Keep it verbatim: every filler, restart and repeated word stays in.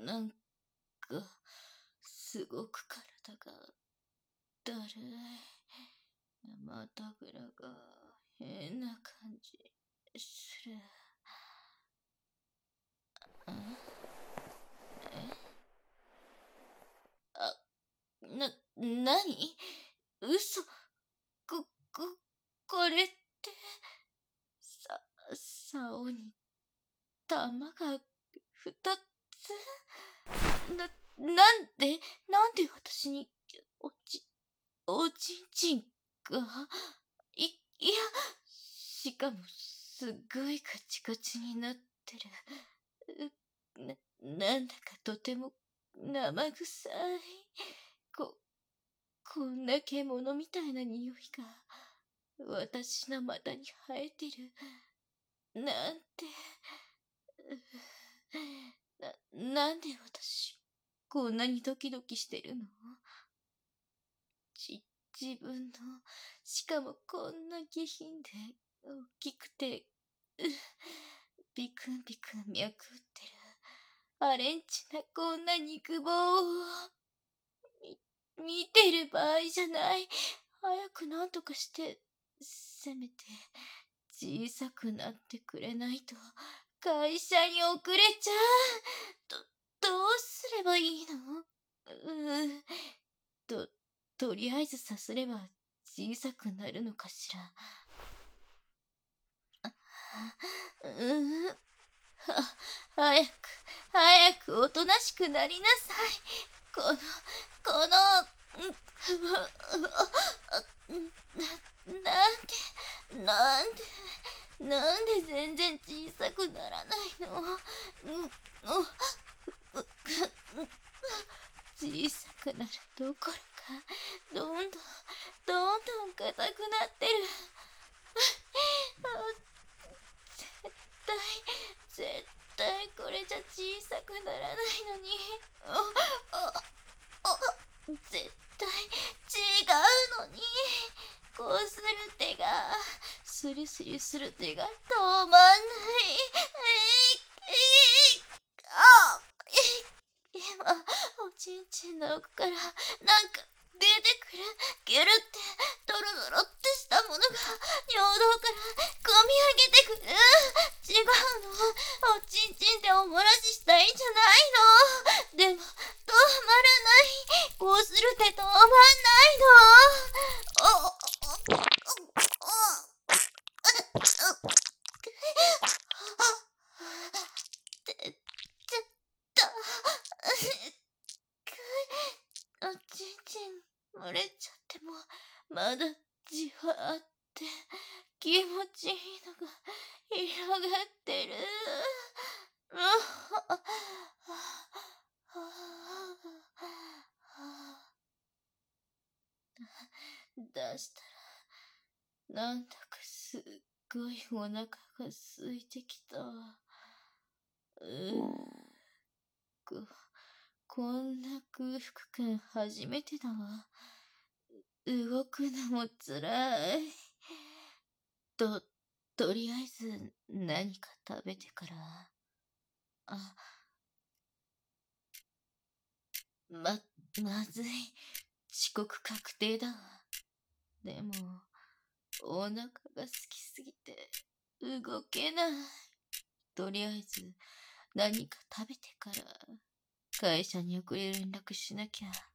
なんか、すごく体がだるい。またぐらが変な感じする。んえあ、な、なに嘘。こ、こ、これって、さ、竿に玉が二つな、なんで、なんで私に、おち、おちんちんが、い、いや、しかも、すっごいカチカチになってる。うな、なんだかとても生臭い。こ、こんな獣みたいな匂いが、私の股に生えてる。なんて、な、なんで私、こんなにドキドキしてるの？ち、自分の、しかもこんな下品で、大きくて、うビクンビクン脈打ってる。アレンチなこんな肉棒を、み、見てる場合じゃない。早くなんとかして、せめて、小さくなってくれないと、会社に遅れちゃう。ど、どうすればいいの？うー、と、とりあえずさすれば小さくなるのかしら。うーん。は、早く、早くおとなしくなりなさい。この、この、んな、なんで、なんで、なんで全然小さくならないの？う、う、う、小さくなるどころか、どんどん、どんどん硬くなってる。絶対、絶対これじゃ小さくならないのに。あ、あ、あ、絶対違うのに。こうする手が、スリスリする手が止まんない。えい、えい、あ、今、おちんちんの奥から、なんか、出てくる。ギュルって、ドロドロってしたものが、尿道から込み上げてくる。違うの。おちんちんでお漏らししたいんじゃないの。でも、止まらない。こうする手止まんないの。お、お、お、おちんちん漏れちゃってもまだじわーって気持ちいいのが広がってる。出したらなんだかすっごいお腹が空いてきた。うーこ、こんな空腹感初めてだわ。動くのもつらい。と、とりあえず何か食べてから。あ、ま、まずい。遅刻確定だわ。でも、お腹が空きすぎて動けない。とりあえず何か食べてから会社に遅れ連絡しなきゃ。